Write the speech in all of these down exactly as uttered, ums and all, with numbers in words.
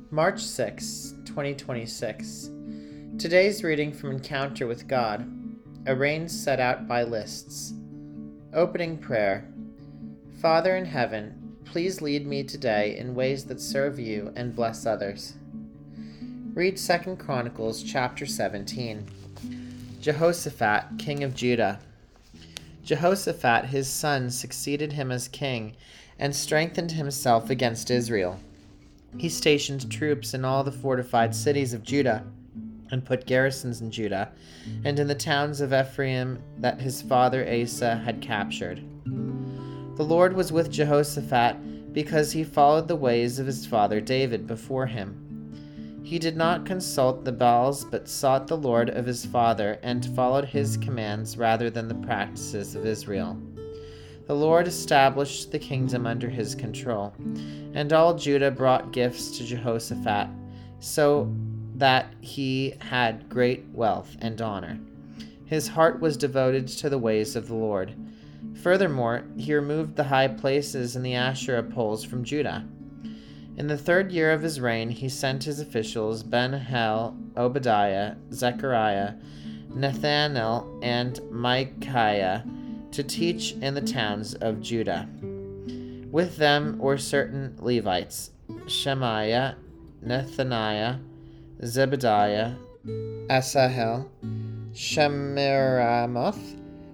March sixth, twenty twenty-six. Today's reading from Encounter with God, a range set out by lists. Opening prayer. Father in heaven, please lead me today in ways that serve you and bless others. Read Second Chronicles chapter seventeen. Jehoshaphat, king of Judah. Jehoshaphat, his son, succeeded him as king and strengthened himself against Israel. He stationed troops in all the fortified cities of Judah and put garrisons in Judah and in the towns of Ephraim that his father Asa had captured. The Lord was with Jehoshaphat because he followed the ways of his father David before him. He did not consult the Baals, but sought the Lord of his father and followed his commands rather than the practices of Israel. The Lord established the kingdom under his control, and all Judah brought gifts to Jehoshaphat, so that he had great wealth and honor. His heart was devoted to the ways of the Lord. Furthermore, he removed the high places and the Asherah poles from Judah. In the third year of his reign, he sent his officials Ben-Hel, Obadiah, Zechariah, Nathanael, and Micaiah to teach in the towns of Judah. With them were certain Levites, Shemaiah, Nethaniah, Zebediah, Asahel, Shemiramoth,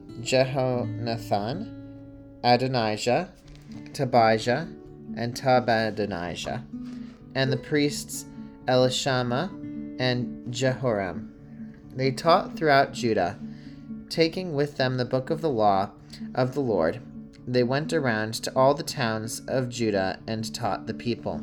Jehonathan, Adonijah, Tobijah, and Tabadonijah, and the priests Elishama and Jehoram. They taught throughout Judah, taking with them the book of the law of the Lord. They went around to all the towns of Judah and taught the people.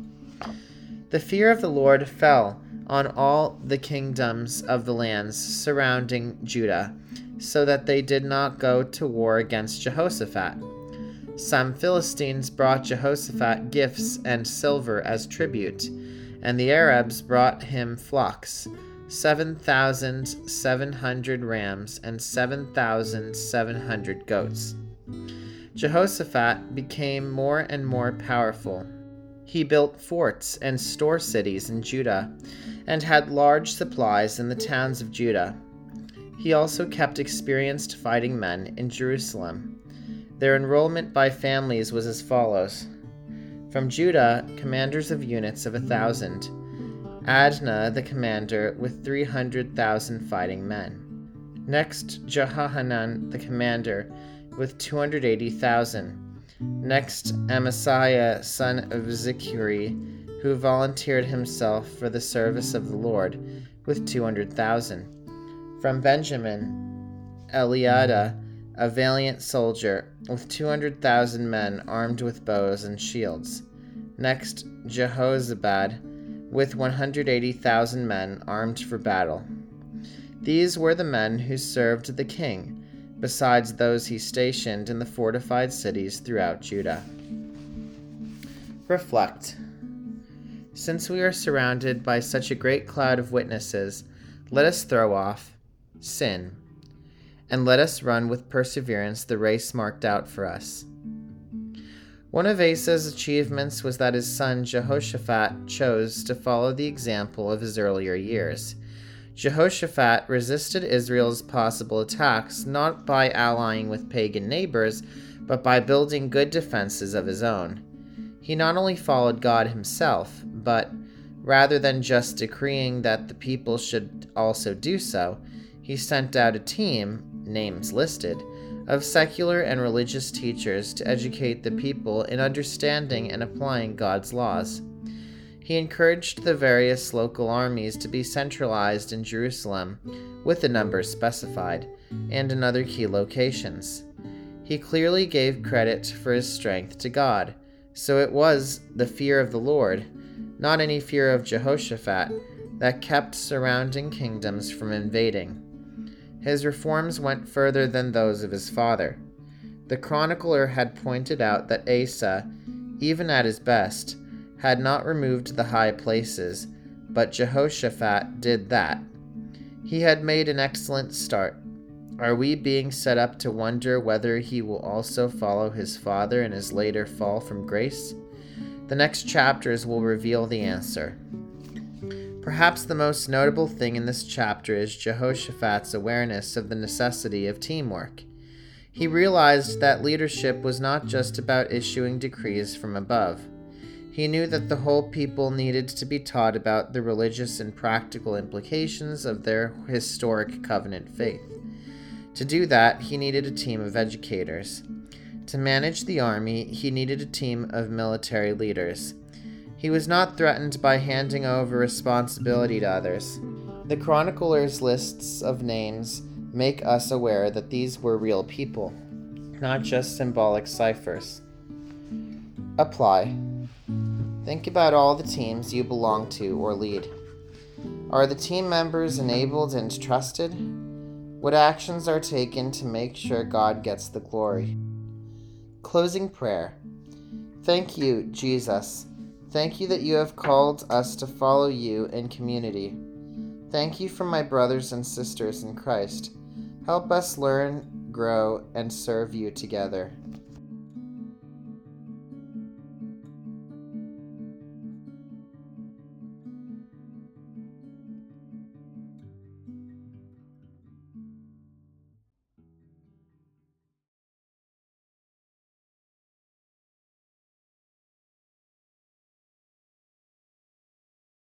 The fear of the Lord fell on all the kingdoms of the lands surrounding Judah, so that they did not go to war against Jehoshaphat. Some Philistines brought Jehoshaphat gifts and silver as tribute, and the Arabs brought him flocks, seven thousand seven hundred rams and seven thousand seven hundred goats. Jehoshaphat became more and more powerful. He built forts and store cities in Judah and had large supplies in the towns of Judah. He also kept experienced fighting men in Jerusalem. Their enrollment by families was as follows. From Judah, commanders of units of a thousand. Adnah the commander with three hundred thousand fighting men. Next, Jehohanan the commander with two hundred eighty thousand. Next, Amasiah son of Zichri, who volunteered himself for the service of the Lord, with two hundred thousand. From Benjamin, Eliada, a valiant soldier, with two hundred thousand men armed with bows and shields. Next, Jehozabad, with one hundred eighty thousand men armed for battle. These were the men who served the king, besides those he stationed in the fortified cities throughout Judah. Reflect. Since we are surrounded by such a great cloud of witnesses, let us throw off sin, and let us run with perseverance the race marked out for us. One of Asa's achievements was that his son Jehoshaphat chose to follow the example of his earlier years. Jehoshaphat resisted Israel's possible attacks not by allying with pagan neighbors, but by building good defenses of his own. He not only followed God himself, but, rather than just decreeing that the people should also do so, he sent out a team, names listed, of secular and religious teachers to educate the people in understanding and applying God's laws. He encouraged the various local armies to be centralized in Jerusalem, with the numbers specified, and in other key locations. He clearly gave credit for his strength to God, so it was the fear of the Lord, not any fear of Jehoshaphat, that kept surrounding kingdoms from invading. His reforms went further than those of his father. The chronicler had pointed out that Asa, even at his best, had not removed the high places, but Jehoshaphat did that. He had made an excellent start. Are we being set up to wonder whether he will also follow his father in his later fall from grace? The next chapters will reveal the answer. Perhaps the most notable thing in this chapter is Jehoshaphat's awareness of the necessity of teamwork. He realized that leadership was not just about issuing decrees from above. He knew that the whole people needed to be taught about the religious and practical implications of their historic covenant faith. To do that, he needed a team of educators. To manage the army, he needed a team of military leaders. He was not threatened by handing over responsibility to others. The chronicler's lists of names make us aware that these were real people, not just symbolic ciphers. Apply. Think about all the teams you belong to or lead. Are the team members enabled and trusted? What actions are taken to make sure God gets the glory? Closing prayer. Thank you, Jesus. Thank you that you have called us to follow you in community. Thank you for my brothers and sisters in Christ. Help us learn, grow, and serve you together.